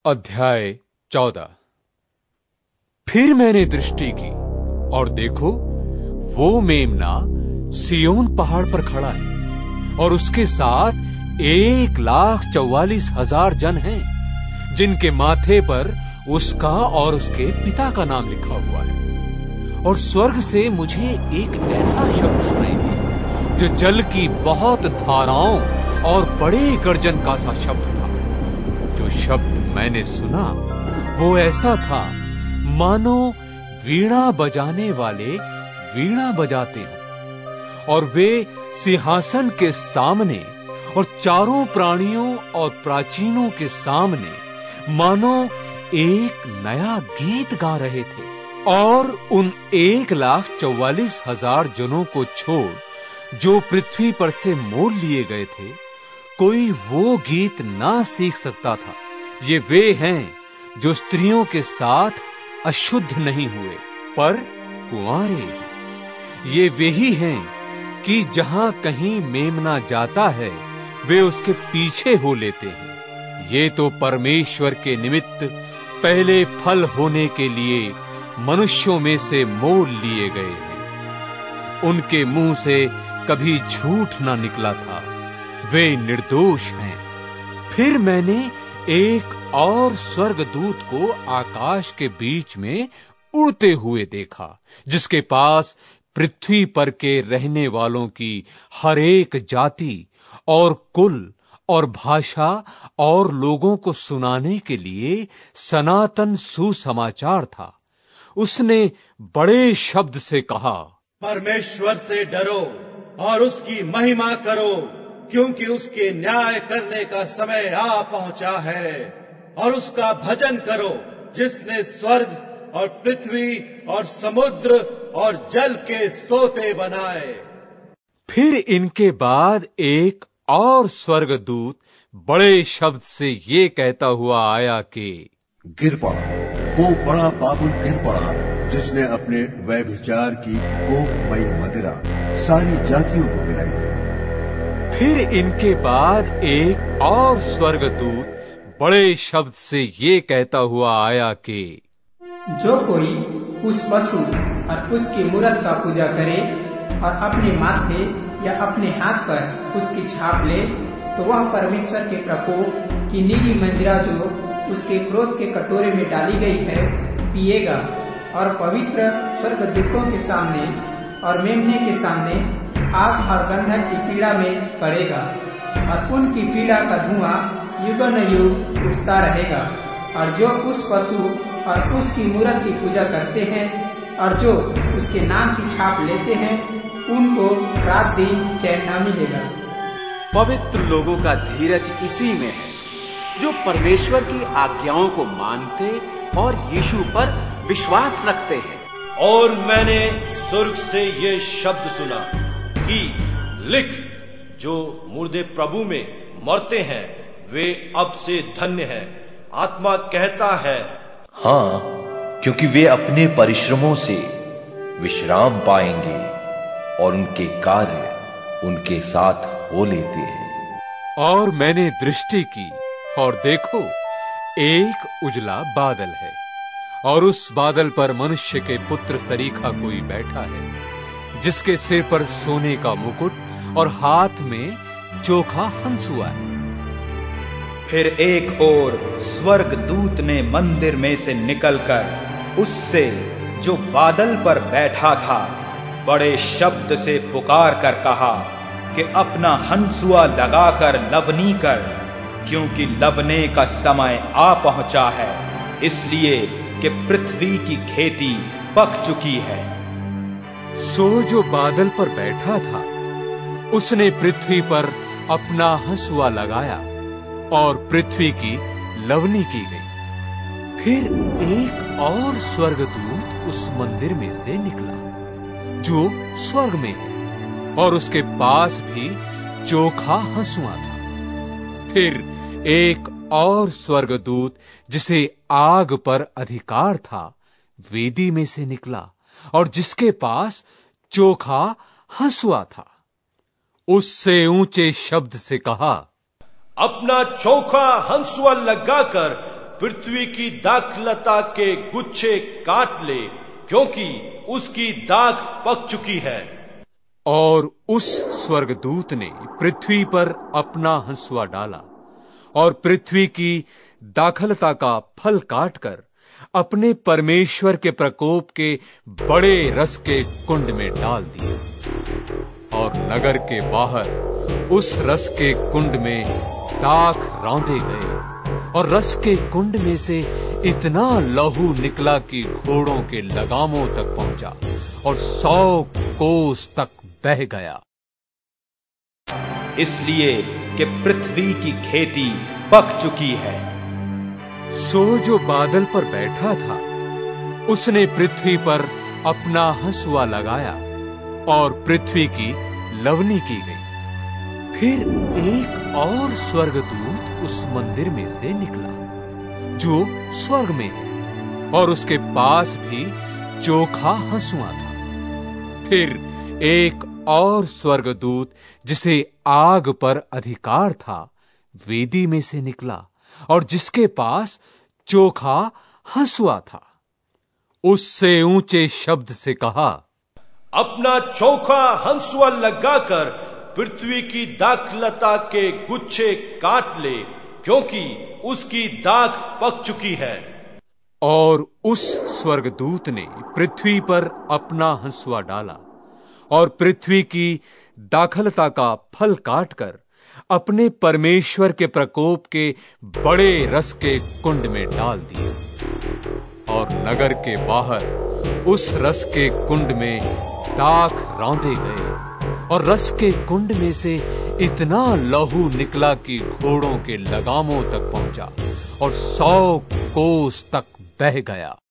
अध्याय 14। फिर मैंने दृष्टि की और देखो, वो मेमना सिय्योन पहाड़ पर खड़ा है और उसके साथ 1,44,000 जन हैं, जिनके माथे पर उसका और उसके पिता का नाम लिखा हुआ है। और स्वर्ग से मुझे एक ऐसा शब्द सुनाई दिया जो जल की बहुत धाराओं और बड़े गर्जन का सा शब्द था। जो शब्द मैंने सुना वो ऐसा था मानो वीणा बजाने वाले वीणा बजाते हों, और वे सिंहासन के सामने और चारों प्राणियों और प्राचीनों के सामने मानो एक नया गीत गा रहे थे। और उन 1,44,000 जनों को छोड़ जो पृथ्वी पर से मोल लिए गए थे, कोई वो गीत ना सीख सकता था। ये वे हैं जो स्त्रियों के साथ अशुद्ध नहीं हुए पर कुंवारे। ये वे ही हैं कि जहां कहीं मेमना जाता है वे उसके पीछे हो लेते हैं। ये तो परमेश्वर के निमित्त पहले फल होने के लिए मनुष्यों में से मोल लिए गए हैं। उनके मुंह से कभी झूठ ना निकला था, वे निर्दोष हैं। फिर मैंने एक और स्वर्गदूत को आकाश के बीच में उड़ते हुए देखा, जिसके पास पृथ्वी पर के रहने वालों की हर एक जाति और कुल और भाषा और लोगों को सुनाने के लिए सनातन सुसमाचार था। उसने बड़े शब्द से कहा, परमेश्वर से डरो और उसकी महिमा करो, क्योंकि उसके न्याय करने का समय आ पहुंचा है। और उसका भजन करो जिसने स्वर्ग और पृथ्वी और समुद्र और जल के सोते बनाए। फिर इनके बाद एक और स्वर्गदूत बड़े शब्द से ये कहता हुआ आया कि गिर पड़ा, वो बड़ा बाबुल गिर पड़ा, जिसने अपने व्यभिचार की कोपमयी मदिरा सारी जातियों को पिलाई है। फिर इनके बाद एक और स्वर्गदूत बड़े शब्द से ये कहता हुआ आया कि जो कोई उस पशु और उसकी मूरत का पूजा करे और अपने माथे या अपने हाथ पर उसकी छाप ले, तो वह परमेश्वर के प्रकोप की नीली मंदिरा जो उसके क्रोध के कटोरे में डाली गई है पिएगा, और पवित्र स्वर्गदूतों के सामने और मेमने के सामने आग और गंधक की पीड़ा में पड़ेगा। और उनकी पीड़ा का धुआं युग उठता रहेगा। और जो उस पशु और उसकी मूरत की पूजा करते हैं और जो उसके नाम की छाप लेते हैं, उनको रात दिन चैन न मिलेगा। पवित्र लोगों का धीरज इसी में है जो परमेश्वर की आज्ञाओं को मानते और यीशु पर विश्वास रखते हैं। और मैंने स्वर्ग से ये शब्द सुना कि लिख, जो मुर्दे प्रभु में मरते हैं वे अब से धन्य हैं। आत्मा कहता है, हाँ, क्योंकि वे अपने परिश्रमों से विश्राम पाएंगे और उनके कार्य उनके साथ हो लेते हैं। और मैंने दृष्टि की और देखो, एक उजला बादल है और उस बादल पर मनुष्य के पुत्र सरीखा कोई बैठा है, जिसके सिर पर सोने का मुकुट और हाथ में चोखा हंसुआ है। फिर एक और स्वर्गदूत ने मंदिर में से निकलकर उससे जो बादल पर बैठा था बड़े शब्द से पुकार कर कहा कि अपना हंसुआ लगाकर लवनी कर, क्योंकि लवने का समय आ पहुंचा है, इसलिए कि पृथ्वी की खेती पक चुकी है। सो जो बादल पर बैठा था उसने पृथ्वी पर अपना हंसुआ लगाया और पृथ्वी की लवनी की गई। फिर एक और स्वर्गदूत उस मंदिर में से निकला जो स्वर्ग में है, और उसके पास भी चोखा हंसुआ था। फिर एक और स्वर्गदूत जिसे आग पर अधिकार था वेदी में से निकला, और जिसके पास चोखा हंसुआ था। उससे ऊंचे शब्द से कहा, अपना चोखा हंसुआ लगाकर पृथ्वी की दाखलता के गुच्छे काट ले, क्योंकि उसकी दाख पक चुकी है। और उस स्वर्गदूत ने पृथ्वी पर अपना हंसुआ डाला और पृथ्वी की दाखलता का फल काटकर अपने परमेश्वर के प्रकोप के बड़े रस के कुंड में डाल दिया। और नगर के बाहर उस रस के कुंड में दाख रौंदे गए, और रस के कुंड में से इतना लहू निकला कि घोड़ों के लगामों तक पहुंचा और 100 कोस तक बह गया। इसलिए कि पृथ्वी की खेती पक चुकी है। सो जो बादल पर बैठा था उसने पृथ्वी पर अपना हंसुआ लगाया और पृथ्वी की लवनी की गई। फिर एक और स्वर्गदूत उस मंदिर में से निकला जो स्वर्ग में है, और उसके पास भी चोखा हंसुआ था। फिर एक और स्वर्गदूत जिसे आग पर अधिकार था वेदी में से निकला, और जिसके पास चोखा हंसुआ था। उससे ऊंचे शब्द से कहा, अपना चोखा हंसुआ लगाकर पृथ्वी की दाखलता के गुच्छे काट ले, क्योंकि उसकी दाख पक चुकी है। और उस स्वर्गदूत ने पृथ्वी पर अपना हंसुआ डाला और पृथ्वी की दाखलता का फल काटकर अपने परमेश्वर के प्रकोप के बड़े रस के कुंड में डाल दिया। और नगर के बाहर उस रस के कुंड में दाख रौंदे गए, और रस के कुंड में से इतना लहू निकला कि घोड़ों के लगामों तक पहुंचा और 100 कोस तक बह गया।